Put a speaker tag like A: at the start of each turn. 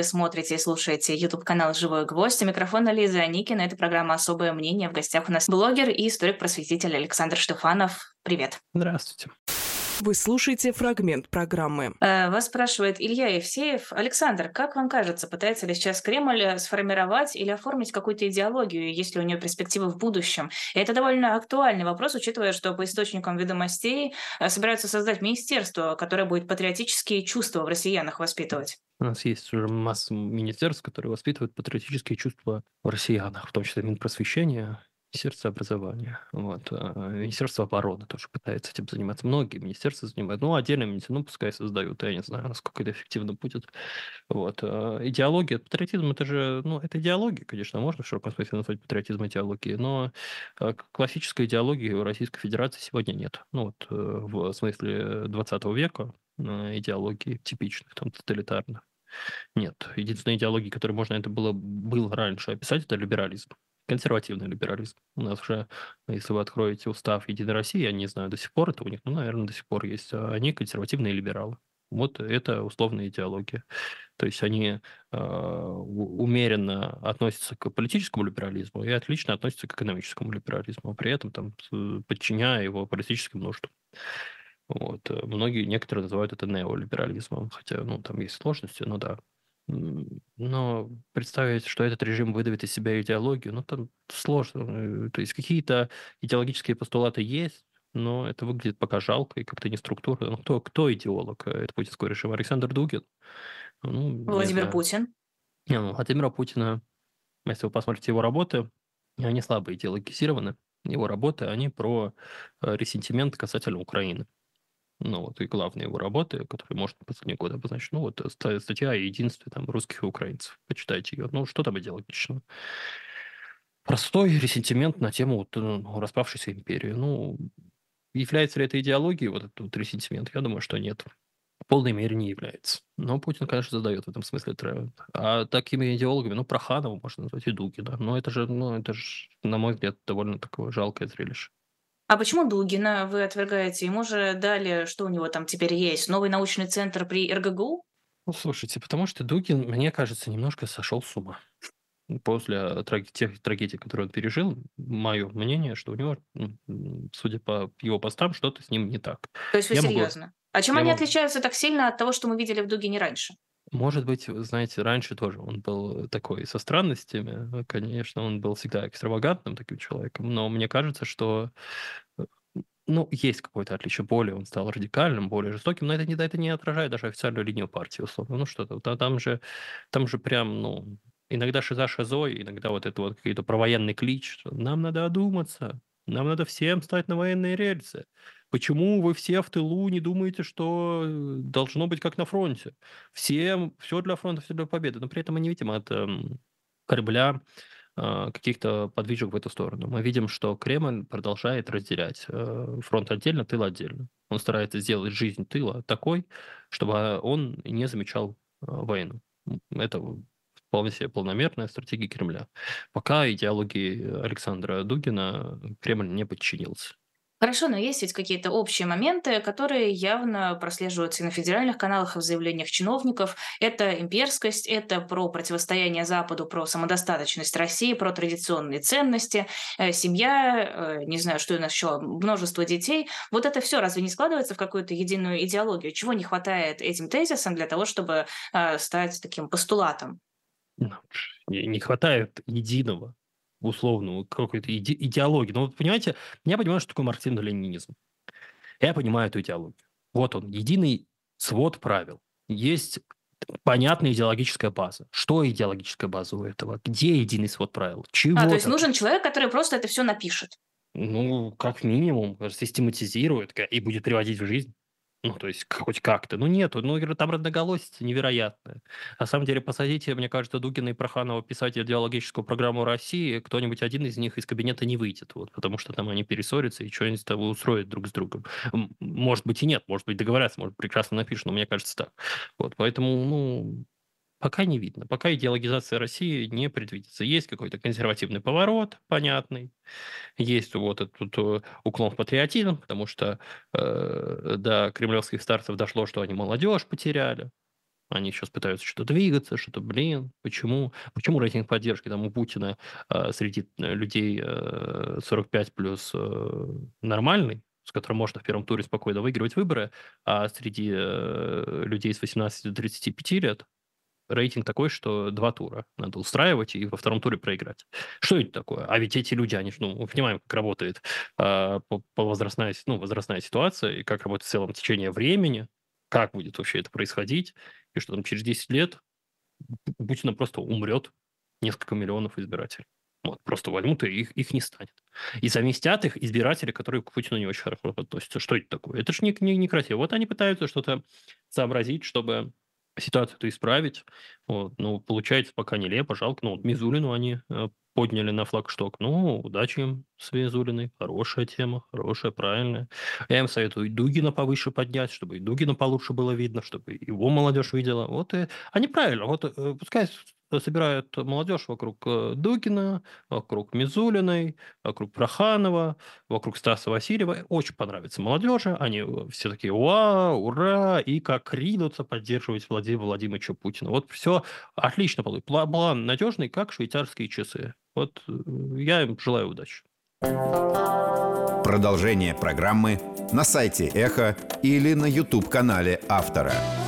A: смотрите и слушаете YouTube-канал «Живой гвоздь». У микрофона Лиза Аникина. Это программа «Особое мнение». В гостях у нас блогер и историк-просветитель Александр Штефанов. Привет.
B: Здравствуйте.
C: Вы слушаете фрагмент программы.
A: Вас спрашивает Илья Евсеев. Александр, как вам кажется, пытается ли сейчас Кремль сформировать или оформить какую-то идеологию, есть ли у нее перспективы в будущем? И это довольно актуальный вопрос, учитывая, что по источникам «Ведомостей» собираются создать министерство, которое будет патриотические чувства в россиянах воспитывать.
B: У нас есть уже масса министерств, которые воспитывают патриотические чувства в россиянах, в том числе Минпросвещения, Министерство образования. Министерство обороны тоже пытается этим заниматься. Многие министерства занимаются. Отдельно министерство, пускай создают. Я не знаю, насколько это эффективно будет. Идеология, патриотизм, это же, это идеология, конечно, можно в широком смысле назвать патриотизм идеологией, но классической идеологии у Российской Федерации сегодня нет. В смысле 20 века идеологии типичных, там, тоталитарных. Нет. Единственная идеология, которой можно это было раньше описать, это либерализм. Консервативный либерализм. У нас уже, если вы откроете устав Единой России, я не знаю, до сих пор это у них, наверное, до сих пор есть, они консервативные либералы. Вот это условная идеология. То есть они умеренно относятся к политическому либерализму и отлично относятся к экономическому либерализму, при этом подчиняя его политическим нуждам. Некоторые называют это неолиберализмом, хотя, там есть сложности, но да. Но представить, что этот режим выдавит из себя идеологию, там сложно. То есть какие-то идеологические постулаты есть, но это выглядит пока жалко и как-то не структурно. Кто идеолог это путинского режима? Александр Дугин? Не
A: Владимир
B: знаю.
A: Путин.
B: Владимира Путина, если вы посмотрите его работы, они слабо идеологизированы. Его работы, они про ресентимент касательно Украины. И главные его работы, которые можно в последние годы обозначить. Статья о единстве русских и украинцев. Почитайте ее. Что там идеологичного? Простой ресентимент на тему распавшейся империи. Является ли это идеологией, этот ресентимент? Я думаю, что нет. В полной мере не является. Но Путин, конечно, задает в этом смысле тренд. А такими идеологами, Проханова можно назвать и Дугина. Но это же, на мой взгляд, довольно такое жалкое зрелище.
A: А почему Дугина вы отвергаете? Ему же дали, что у него там теперь есть? Новый научный центр при РГГУ?
B: Слушайте, потому что Дугин, мне кажется, немножко сошел с ума. После тех трагедий, которые он пережил, мое мнение, что у него, судя по его постам, что-то с ним не так.
A: То есть вы
B: Я могу,
A: серьезно? А чем
B: я
A: они
B: могу,
A: отличаются так сильно от того, что мы видели в Дугине раньше?
B: Может быть, вы знаете, раньше тоже он был такой со странностями. Конечно, он был всегда экстравагантным таким человеком, но мне кажется, что есть какое-то отличие. Более он стал радикальным, более жестоким, но это не отражает даже официальную линию партии, условно. Там же прям, иногда шиза шизой, иногда это какой-то провоенный клич, что нам надо одуматься, нам надо всем стать на военные рельсы. Почему вы все в тылу не думаете, что должно быть как на фронте? Всем, все для фронта, все для победы. Но при этом мы не видим от Кремля каких-то подвижек в эту сторону. Мы видим, что Кремль продолжает разделять фронт отдельно, тыл отдельно. Он старается сделать жизнь тыла такой, чтобы он не замечал войну. Это вполне себе планомерная стратегия Кремля. Пока идеологии Александра Дугина Кремль не подчинился.
A: Хорошо, но есть ведь какие-то общие моменты, которые явно прослеживаются и на федеральных каналах, и в заявлениях чиновников. Это имперскость, это про противостояние Западу, про самодостаточность России, про традиционные ценности, семья, не знаю, что у нас еще, множество детей. Вот это все разве не складывается в какую-то единую идеологию? Чего не хватает этим тезисам для того, чтобы стать таким постулатом?
B: Не хватает единого, условного, какой-то идеологии. Понимаете, я понимаю, что такое марксизм-ленинизм. Я понимаю эту идеологию. Вот он, единый свод правил. Есть понятная идеологическая база. Что идеологическая база у этого? Где единый свод правил?
A: То
B: Чего
A: есть
B: такое?
A: нужен человек, который просто это все напишет.
B: Как минимум, систематизирует и будет приводить в жизнь. То есть хоть как-то. Нету. Там разноголосица невероятная. На самом деле, посадите, мне кажется, Дугина и Проханова писать идеологическую программу России, кто-нибудь один из них из кабинета не выйдет, потому что там они перессорятся и что-нибудь там устроят друг с другом. Может быть и нет, может быть договорятся, может прекрасно напишут, но мне кажется так. Поэтому, пока не видно. Пока идеологизация России не предвидится. Есть какой-то консервативный поворот, понятный. Есть этот уклон в патриотизм, потому что до кремлевских старцев дошло, что они молодежь потеряли. Они сейчас пытаются что-то двигаться, что-то, почему рейтинг поддержки там у Путина среди людей 45 плюс нормальный, с которым можно в первом туре спокойно выигрывать выборы, а среди людей с 18 до 35 лет рейтинг такой, что 2 тура надо устраивать и во втором туре проиграть. Что это такое? А ведь эти люди, они же, мы понимаем, как работает возрастная ситуация и как работает в целом течение времени, как будет вообще это происходить, и что там через 10 лет у Путина просто умрет несколько миллионов избирателей. Вот, просто возьмут и их не станет. И заместят их избиратели, которые к Путину не очень хорошо относятся. Что это такое? Это же не красиво. Вот они пытаются что-то сообразить, чтобы ситуацию-то исправить. Вот. Ну, получается пока нелепо, жалко. Ну, вот Мизулину они подняли на флагшток. Ну, удачи им с Мизулиной. Хорошая тема, хорошая, правильная. Я им советую и Дугина повыше поднять, чтобы и Дугина получше было видно, чтобы его молодежь видела. Вот и они правильно. Вот пускай собирают молодежь вокруг Дугина, вокруг Мизулиной, вокруг Проханова, вокруг Стаса Васильева. Очень понравится молодежи. Они все такие «Уа! Ура!» и как ринутся поддерживать Владимира Владимировича Путина. Вот все отлично получится. План надежный, как швейцарские часы. Вот я им желаю удачи.
D: Продолжение программы на сайте Эхо или на YouTube-канале автора.